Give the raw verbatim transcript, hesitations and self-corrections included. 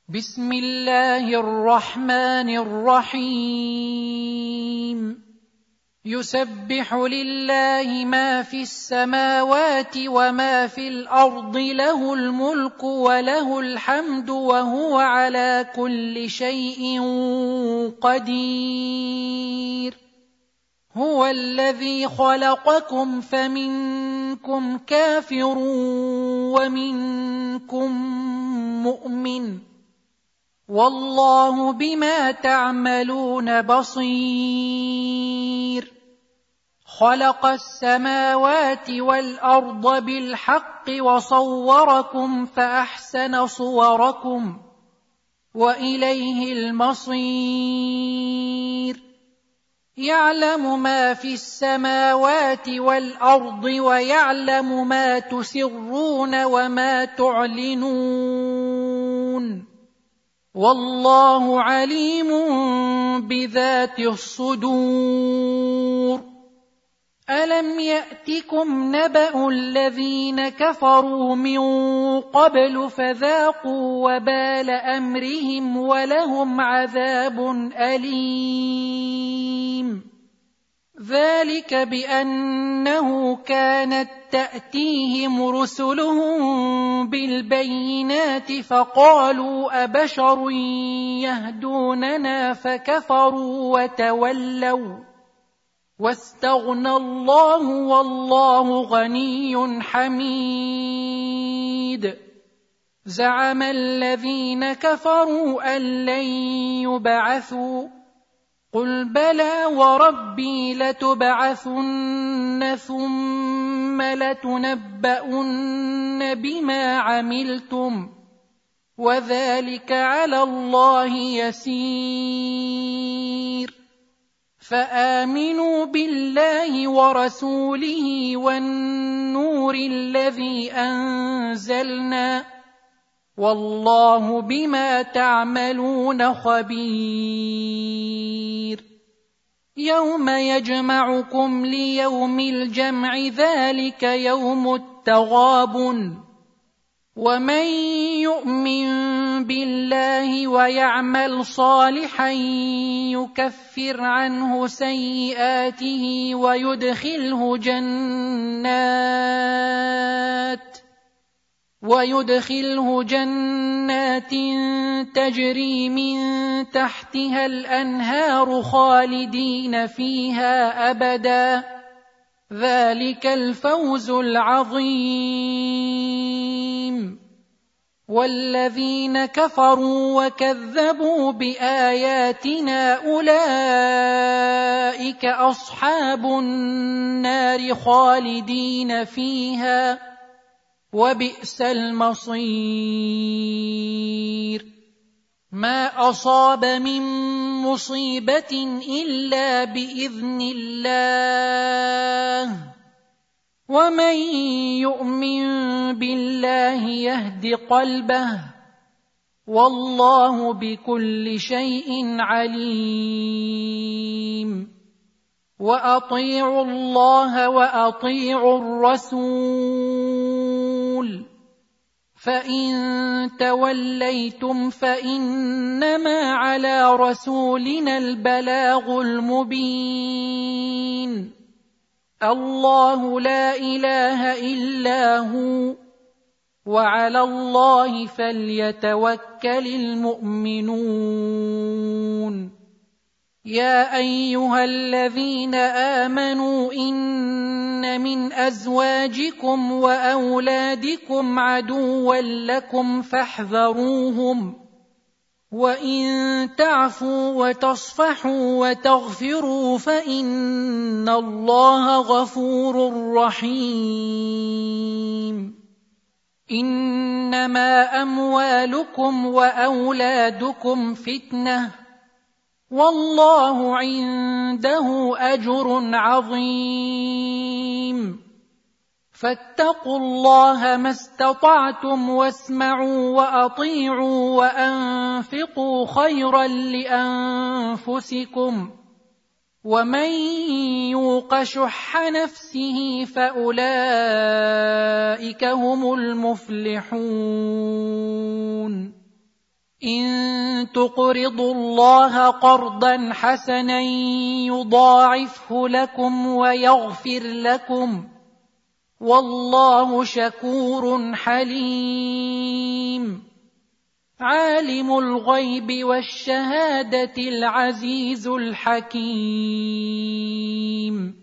بسم الله الرحمن الرحيم يسبح لله ما في السماوات وما في الأرض له الملك وله الحمد وهو على كل شيء قدير هو الذي خلقكم فمنكم كافر ومنكم مؤمن والله بما تعملون بصير خلق السماوات والأرض بالحق وصوركم فأحسن صوركم وإليه المصير يعلم ما في السماوات والأرض ويعلم ما تسرون وما تعلنون والله عليم بذات الصدور ألم يأتكم نبأ الذين كفروا من قبل فذاقوا وبال أمرهم ولهم عذاب أليم ذلك بأنه كانت تأتيهم رسلهم بالبينات فقالوا أبشر يهدوننا فكفروا وتولوا واستغنى الله والله غني حميد زعم الذين كفروا أن لن يبعثوا قل بلى وربي لتبعثن ثم لتنبؤن بما عملتم وذلك على الله يسير فآمنوا بالله ورسوله والنور الذي أنزلنا والله بما تعملون خبير يوم يجمعكم ليوم الجمع ذلك يوم التغابن ومن يؤمن بالله ويعمل صالحا يكفر عنه سيئاته ويدخله جنات ويدخله جنات تجري من تحتها الأنهار خالدين فيها أبدا ذلك الفوز العظيم والذين كفروا وكذبوا بآياتنا أولئك أصحاب النار خالدين فيها وبئس المصير ما أصاب من مصيبة إلا بإذن الله ومن يؤمن بالله يهد قلبه والله بكل شيء عليم وأطيعوا الله وأطيعوا الرسول فإن توليتم فإنما على رسولنا البلاغ المبين الله لا إله إلا هو وعلى الله فليتوكل المؤمنون يا أيها الذين آمنوا إن من أزواجكم وأولادكم عدوا لكم فاحذروهم وإن تعفوا وتصفحوا وتغفروا فإن الله غفور رحيم إنما أموالكم وأولادكم فتنة والله عنده أجر عظيم فاتقوا الله ما استطعتم واسمعوا وأطيعوا وأنفقوا خيرا لأنفسكم ومن يوق شح نفسه فأولئك هم المفلحون إن تقرضوا الله قرضا حسنا يضاعفه لكم ويغفر لكم والله شكور حليم عالم الغيب والشهادة العزيز الحكيم